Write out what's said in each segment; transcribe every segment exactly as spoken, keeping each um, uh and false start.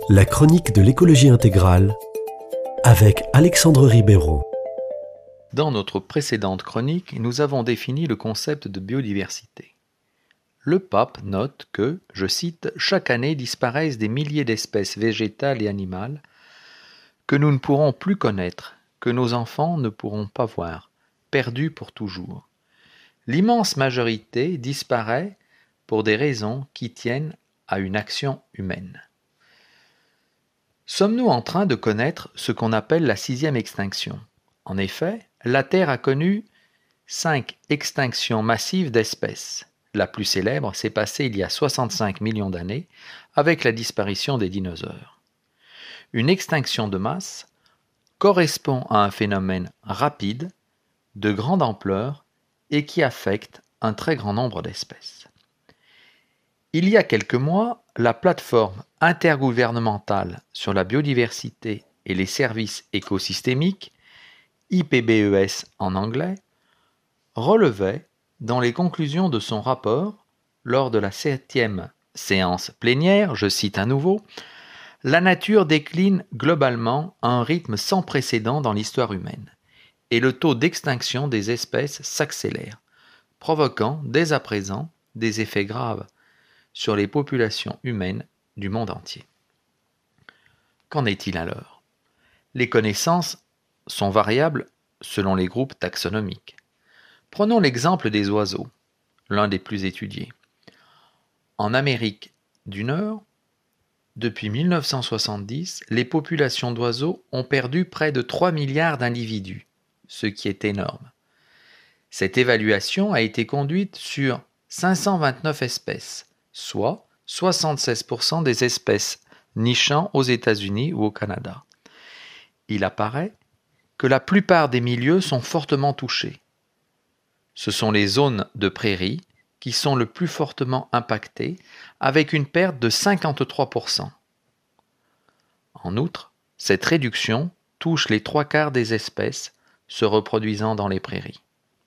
La chronique de l'écologie intégrale avec Alexandre Ribeiro. Dans notre précédente chronique, nous avons défini le concept de biodiversité. Le pape note que, je cite, « chaque année disparaissent des milliers d'espèces végétales et animales que nous ne pourrons plus connaître, que nos enfants ne pourront pas voir, perdues pour toujours. L'immense majorité disparaît pour des raisons qui tiennent à une action humaine. » Sommes-nous en train de connaître ce qu'on appelle la sixième extinction ? En effet, la Terre a connu cinq extinctions massives d'espèces. La plus célèbre s'est passée il y a soixante-cinq millions d'années avec la disparition des dinosaures. Une extinction de masse correspond à un phénomène rapide, de grande ampleur et qui affecte un très grand nombre d'espèces. Il y a quelques mois, la plateforme intergouvernementale sur la biodiversité et les services écosystémiques, I P B E S en anglais, relevait dans les conclusions de son rapport, lors de la septième séance plénière, je cite à nouveau, « La nature décline globalement à un rythme sans précédent dans l'histoire humaine, et le taux d'extinction des espèces s'accélère, provoquant dès à présent des effets graves sur les populations humaines du monde entier. » Qu'en est-il alors ? Les connaissances sont variables selon les groupes taxonomiques. Prenons l'exemple des oiseaux, l'un des plus étudiés. En Amérique du Nord, depuis mille neuf cent soixante-dix, les populations d'oiseaux ont perdu près de trois milliards d'individus, ce qui est énorme. Cette évaluation a été conduite sur cinq cent vingt-neuf espèces, soit soixante-seize pour cent des espèces nichant aux États-Unis ou au Canada. Il apparaît que la plupart des milieux sont fortement touchés. Ce sont les zones de prairies qui sont le plus fortement impactées, avec une perte de cinquante-trois pour cent. En outre, cette réduction touche les trois quarts des espèces se reproduisant dans les prairies.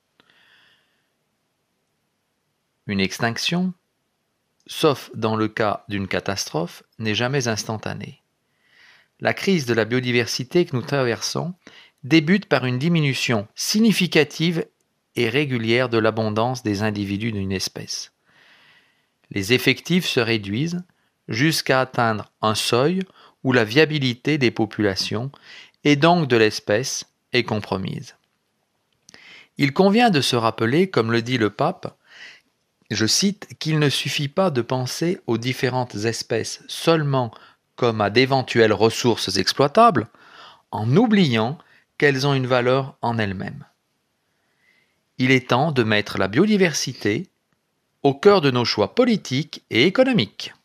Une extinction, sauf dans le cas d'une catastrophe, n'est jamais instantanée. La crise de la biodiversité que nous traversons débute par une diminution significative et régulière de l'abondance des individus d'une espèce. Les effectifs se réduisent jusqu'à atteindre un seuil où la viabilité des populations et donc de l'espèce est compromise. Il convient de se rappeler, comme le dit le pape, je cite, qu'il ne suffit pas de penser aux différentes espèces seulement comme à d'éventuelles ressources exploitables, en oubliant qu'elles ont une valeur en elles-mêmes. Il est temps de mettre la biodiversité au cœur de nos choix politiques et économiques.